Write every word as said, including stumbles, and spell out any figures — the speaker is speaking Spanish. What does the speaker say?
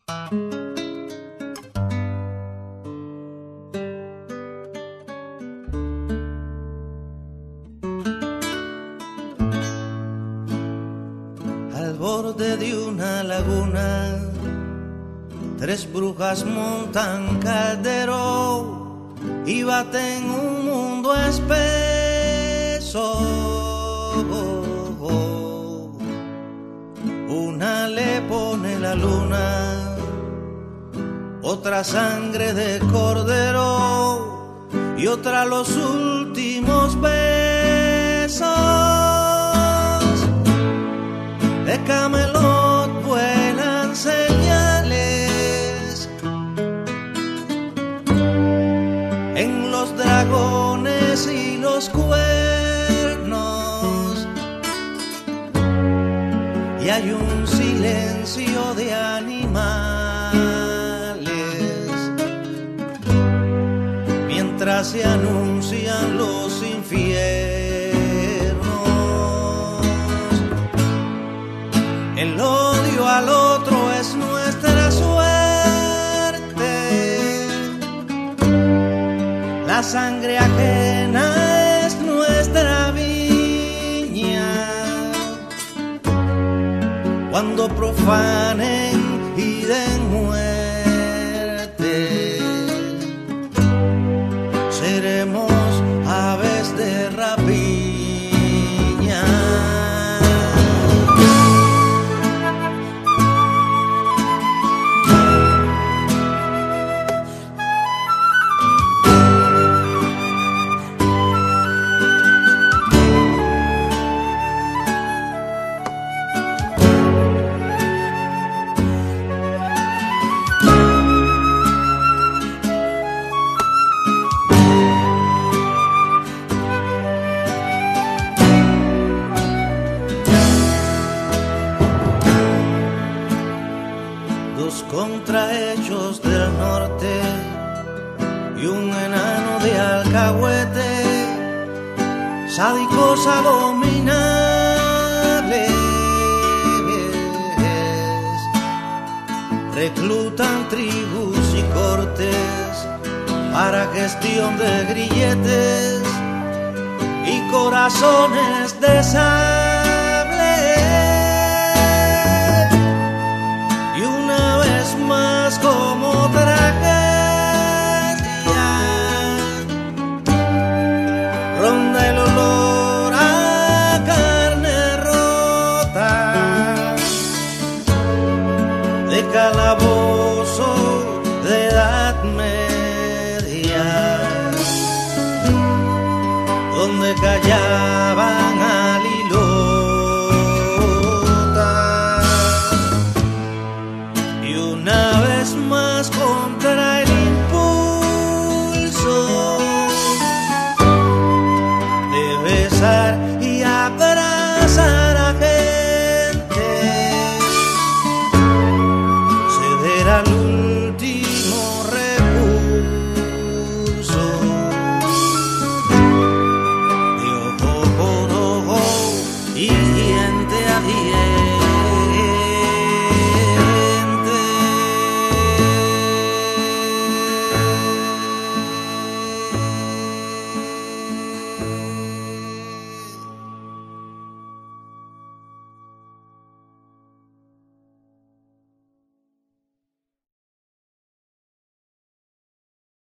Al borde de una laguna, tres brujas montan caldero y baten un mundo espeso. Una le pone la luna, otra sangre de cordero y otra los últimos besos. De Camelot vuelan señales, en los dragones y los cuernos, y hay un silencio de animales mientras se anuncian los infiernos. El odio al otro es nuestra suerte, la sangre ajena es nuestra viña. Cuando profanen y den muerte, seremos aves de rapiña. Contrahechos del norte y un enano de alcahuete, sádicos abominables, reclutan tribus y cortes para gestión de grilletes y corazones de sable. Más como tragedia ronda el olor a carne rota de calabozo de edad media, donde callaban al hilo. Una vez más contra el impulso de besar y abrazar a gente, ceder al